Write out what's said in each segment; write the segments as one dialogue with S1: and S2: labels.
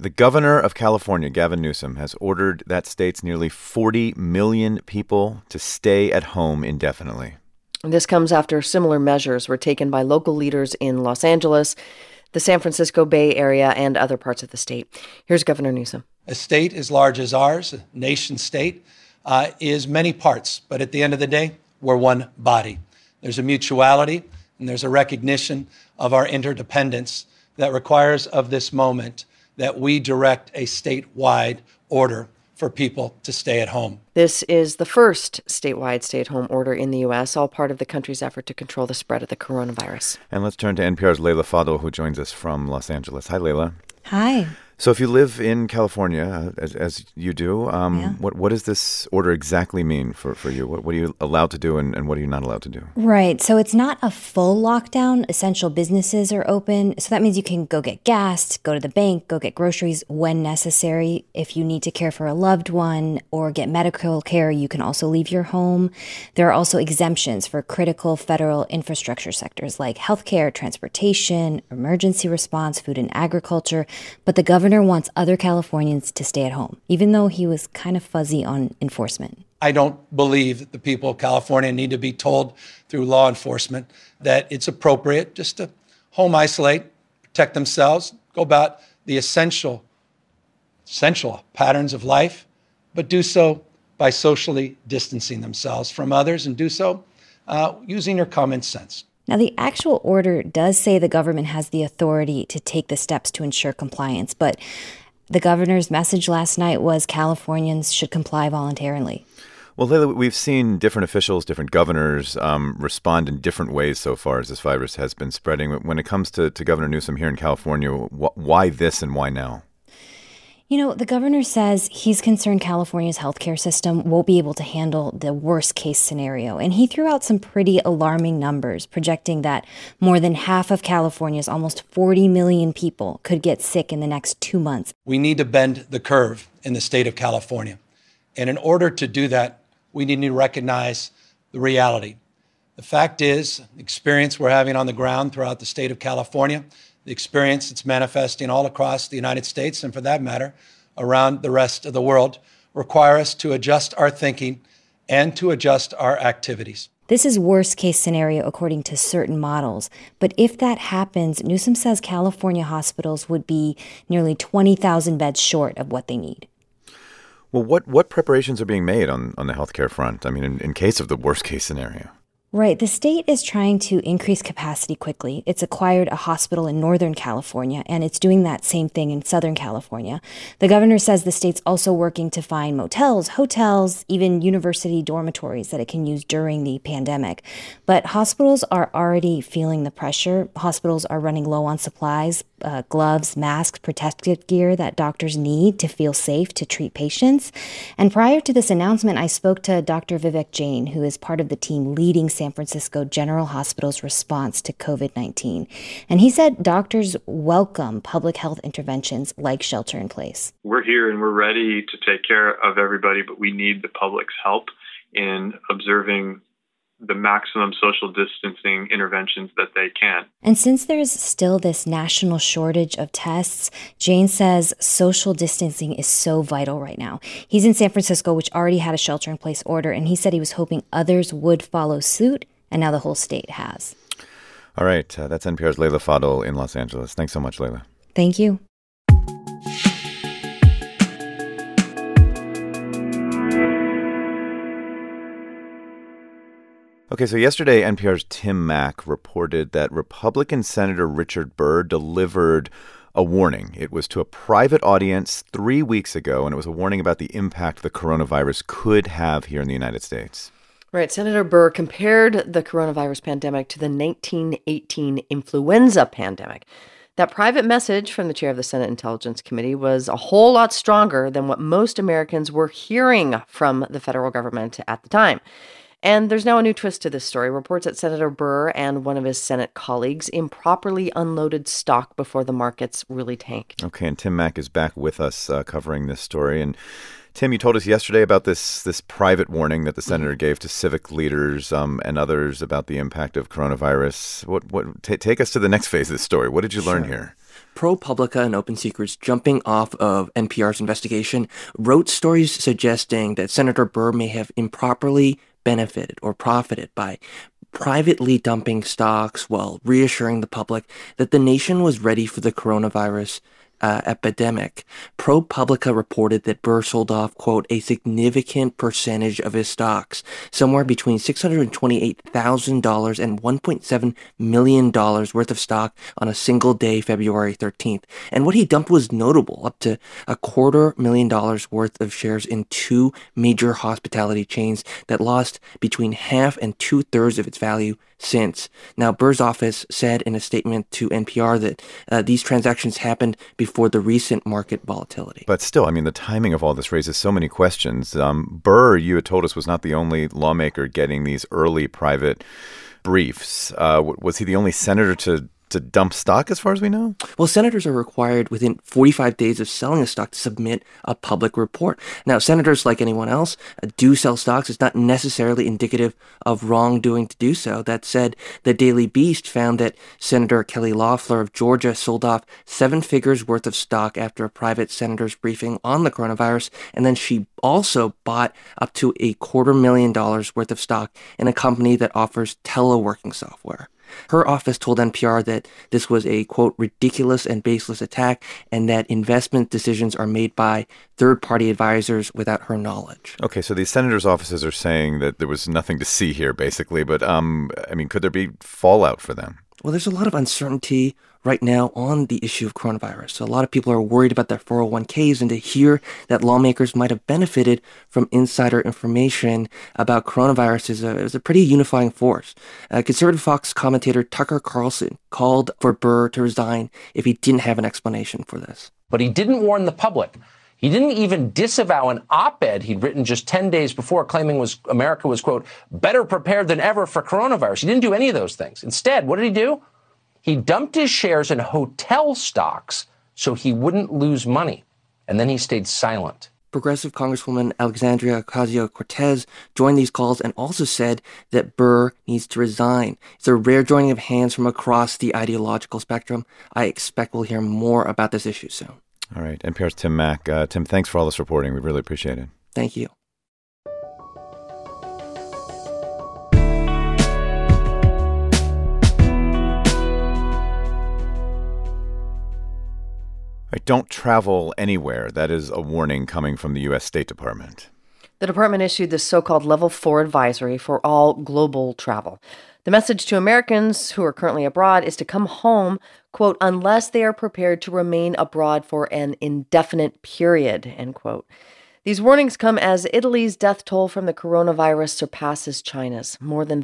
S1: The governor of California, Gavin Newsom, has ordered that state's nearly 40 million people to stay at home indefinitely.
S2: This comes after similar measures were taken by local leaders in Los Angeles, the San Francisco Bay Area, and other parts of the state. Here's Governor Newsom.
S3: A state as large as ours, a nation state, is many parts. But at the end of the day, we're one body. There's a mutuality and there's a recognition of our interdependence that requires of this moment that we direct a statewide order for people to stay at home.
S2: This is the first statewide stay-at-home order in the U.S., all part of the country's effort to control the spread of the coronavirus.
S1: And let's turn to NPR's Leila Fadel, who joins us from Los Angeles. Hi, Leila.
S4: Hi.
S1: So if you live in California, as you do, what does this order exactly mean for you? What are you allowed to do and what are you not allowed to do?
S4: Right. So it's not a full lockdown. Essential businesses are open. So that means you can go get gas, go to the bank, go get groceries when necessary. If you need to care for a loved one or get medical care, you can also leave your home. There are also exemptions for critical federal infrastructure sectors like healthcare, transportation, emergency response, food and agriculture. But the governor wants other Californians to stay at home, even though he was kind of fuzzy on enforcement.
S3: I don't believe that the people of California need to be told through law enforcement that it's appropriate just to home isolate, protect themselves, go about the essential patterns of life, but do so by socially distancing themselves from others and do so using your common sense.
S4: Now, the actual order does say the government has the authority to take the steps to ensure compliance, but the governor's message last night was Californians should comply voluntarily.
S1: Well, Leila, we've seen different officials, different governors respond in different ways so far as this virus has been spreading. When it comes to Governor Newsom here in California, why this and why now?
S4: You know, the governor says he's concerned California's healthcare system won't be able to handle the worst case scenario. And he threw out some pretty alarming numbers, projecting that more than half of California's almost 40 million people could get sick in the next 2 months.
S3: We need to bend the curve in the state of California. And in order to do that, we need to recognize the reality. The fact is, the experience we're having on the ground throughout the state of California, the experience that's manifesting all across the United States, and for that matter, around the rest of the world, require us to adjust our thinking and to adjust our activities.
S4: This is worst case scenario according to certain models. But if that happens, Newsom says California hospitals would be nearly 20,000 beds short of what they need.
S1: Well, what preparations are being made on the healthcare front? I mean, in case of the worst case scenario.
S4: Right. The state is trying to increase capacity quickly. It's acquired a hospital in Northern California, and it's doing that same thing in Southern California. The governor says the state's also working to find motels, hotels, even university dormitories that it can use during the pandemic. But hospitals are already feeling the pressure. Hospitals are running low on supplies, gloves, masks, protective gear that doctors need to feel safe to treat patients. And prior to this announcement, I spoke to Dr. Vivek Jain, who is part of the team leading San Francisco General Hospital's response to COVID-19. And he said doctors welcome public health interventions like shelter in place.
S5: We're here and we're ready to take care of everybody, but we need the public's help in observing the maximum social distancing interventions that they can.
S4: And since there's still this national shortage of tests, Jain says social distancing is so vital right now. He's in San Francisco, which already had a shelter-in-place order, and he said he was hoping others would follow suit, and now the whole state has.
S1: All right. That's NPR's Leila Fadel in Los Angeles. Thanks so much, Leila.
S4: Thank you.
S1: Okay, so yesterday, NPR's Tim Mak reported that Republican Senator Richard Burr delivered a warning. It was to a private audience 3 weeks ago, and it was a warning about the impact the coronavirus could have here in the United States.
S2: Right. Senator Burr compared the coronavirus pandemic to the 1918 influenza pandemic. That private message from the chair of the Senate Intelligence Committee was a whole lot stronger than what most Americans were hearing from the federal government at the time. And there's now a new twist to this story. Reports that Senator Burr and one of his Senate colleagues improperly unloaded stock before the markets really tanked.
S1: Okay, and Tim Mak is back with us covering this story. And Tim, you told us yesterday about this private warning that the senator gave to civic leaders and others about the impact of coronavirus. Take us to the next phase of this story. What did you learn here?
S6: ProPublica and Open Secrets, jumping off of NPR's investigation, wrote stories suggesting that Senator Burr may have improperly benefited or profited by privately dumping stocks while reassuring the public that the nation was ready for the coronavirus epidemic. ProPublica reported that Burr sold off, quote, a significant percentage of his stocks, somewhere between $628,000 and $1.7 million worth of stock on a single day, February 13th. And what he dumped was notable, up to $250,000 worth of shares in two major hospitality chains that lost between half and 2/3 of its value since. Now, Burr's office said in a statement to NPR that these transactions happened before the recent market volatility.
S1: But still, I mean, the timing of all this raises so many questions. Burr, you had told us, was not the only lawmaker getting these early private briefs. Was he the only senator to dump stock, as far as we know?
S6: Well, senators are required within 45 days of selling a stock to submit a public report. Now, senators, like anyone else, do sell stocks. It's not necessarily indicative of wrongdoing to do so. That said, the Daily Beast found that Senator Kelly Loeffler of Georgia sold off 7 figures worth of stock after a private senator's briefing on the coronavirus, and then she also bought up to $250,000 worth of stock in a company that offers teleworking software. Her office told NPR that this was a, quote, ridiculous and baseless attack, and that investment decisions are made by third-party advisors without her knowledge.
S1: Okay, so these senators' offices are saying that there was nothing to see here, basically. But, I mean, could there be fallout for them?
S6: Well, there's a lot of uncertainty right now on the issue of coronavirus. So a lot of people are worried about their 401ks, and to hear that lawmakers might have benefited from insider information about coronavirus is a pretty unifying force. Conservative Fox commentator Tucker Carlson called for Burr to resign if he didn't have an explanation for this.
S7: But he didn't warn the public. He didn't even disavow an op-ed he'd written just 10 days before claiming America was, quote, better prepared than ever for coronavirus. He didn't do any of those things. Instead, what did he do? He dumped his shares in hotel stocks so he wouldn't lose money. And then he stayed silent.
S6: Progressive Congresswoman Alexandria Ocasio-Cortez joined these calls and also said that Burr needs to resign. It's a rare joining of hands from across the ideological spectrum. I expect we'll hear more about this issue soon.
S1: All right. NPR's Tim Mak. Tim, thanks for all this reporting. We really appreciate it.
S6: Thank you.
S1: Don't travel anywhere. That is a warning coming from the U.S. State Department.
S2: The department issued this so-called Level 4 advisory for all global travel. The message to Americans who are currently abroad is to come home, quote, unless they are prepared to remain abroad for an indefinite period, end quote. These warnings come as Italy's death toll from the coronavirus surpasses China's. More than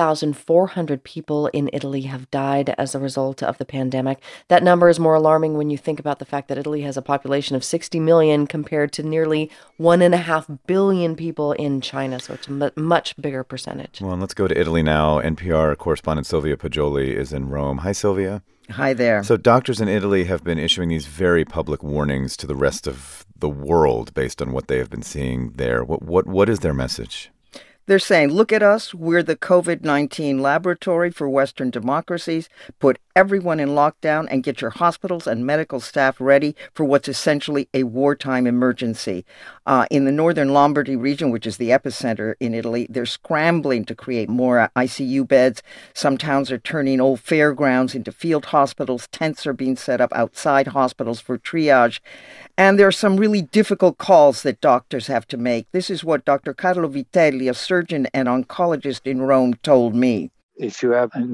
S2: 3,400 people in Italy have died as a result of the pandemic. That number is more alarming when you think about the fact that Italy has a population of 60 million compared to nearly 1.5 billion people in China. So it's a much bigger percentage.
S1: Well, let's go to Italy now. NPR correspondent Sylvia Poggioli is in Rome. Hi, Sylvia.
S8: Hi there.
S1: So doctors in Italy have been issuing these very public warnings to the rest of the world based on what they have been seeing there. What is their message?
S8: They're saying, look at us. We're the COVID-19 laboratory for Western democracies. Put everyone in lockdown and get your hospitals and medical staff ready for what's essentially a wartime emergency. In the northern Lombardy region, which is the epicenter in Italy, they're scrambling to create more ICU beds. Some towns are turning old fairgrounds into field hospitals. Tents are being set up outside hospitals for triage. And there are some really difficult calls that doctors have to make. This is what Dr. Carlo Vitelli, a surgeon and oncologist in Rome, told me.
S9: If you have a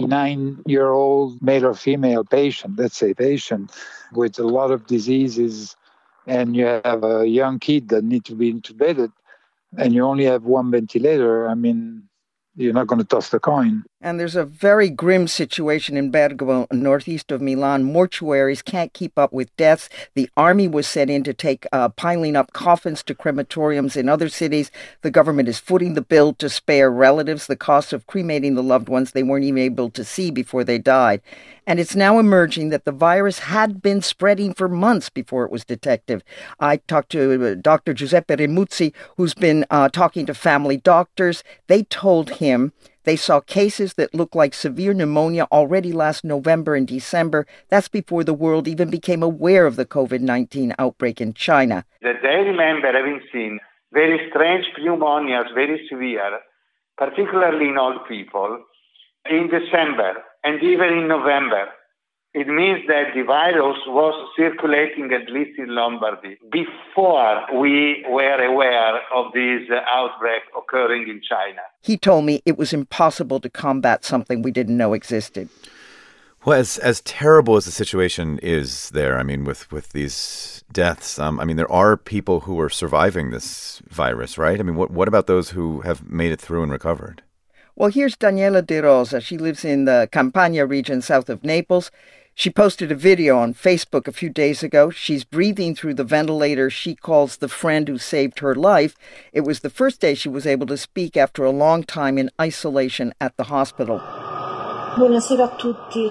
S9: 99-year-old male or female patient, let's say patient, with a lot of diseases, and you have a young kid that needs to be intubated, and you only have one ventilator, I mean, you're not going to toss the coin.
S8: And there's a very grim situation in Bergamo, northeast of Milan. Mortuaries can't keep up with deaths. The army was sent in to take piling up coffins to crematoriums in other cities. The government is footing the bill to spare relatives the cost of cremating the loved ones they weren't even able to see before they died. And it's now emerging that the virus had been spreading for months before it was detected. I talked to Dr. Giuseppe Remuzzi, who's been talking to family doctors. They told him They saw cases that looked like severe pneumonia already last November and December. That's before the world even became aware of the COVID-19 outbreak in China.
S10: That they remember having seen very strange pneumonias, very severe, particularly in old people, in December and even in November. It means that the virus was circulating at least in Lombardy before we were aware of this outbreak occurring in China.
S8: He told me it was impossible to combat something we didn't know existed.
S1: Well, as terrible as the situation is there, I mean, with these deaths, I mean, there are people who are surviving this virus, right? I mean, what about those who have made it through and recovered?
S8: Well, here's Daniela De Rosa. She lives in the Campania region south of Naples. She posted a video on Facebook a few days ago. She's breathing through the ventilator she calls the friend who saved her life. It was the first day she was able to speak after a long time in isolation at the hospital.
S11: Buonasera a tutti.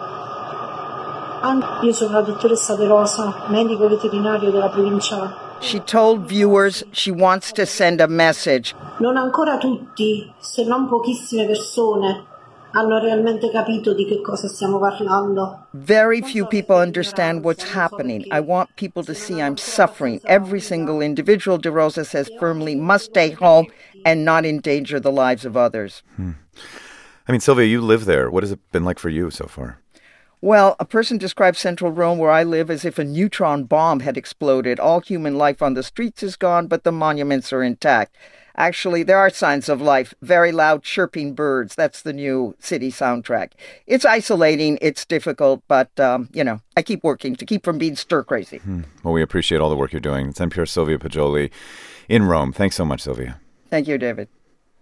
S11: Io sono la dottoressa De Rosa, medico veterinario della provincia.
S8: She told viewers she wants to send a message.
S11: Non ancora tutti, se non pochissime persone, hanno realmente capito di che cosa stiamo parlando.
S8: Very few people understand what's happening. I want people to see I'm suffering. Every single individual, De Rosa says firmly, must stay home and not endanger the lives of others.
S1: I mean, Sylvia, you live there. What has it been like for you so far?
S8: Well, a person described central Rome, where I live, as if a neutron bomb had exploded. All human life on the streets is gone, but the monuments are intact. Actually, there are signs of life. Very loud chirping birds. That's the new city soundtrack. It's isolating. It's difficult, but, I keep working to keep from being stir crazy.
S1: Well, we appreciate all the work you're doing. It's NPR's Sylvia Poggioli in Rome. Thanks so much, Sylvia.
S8: Thank you, David.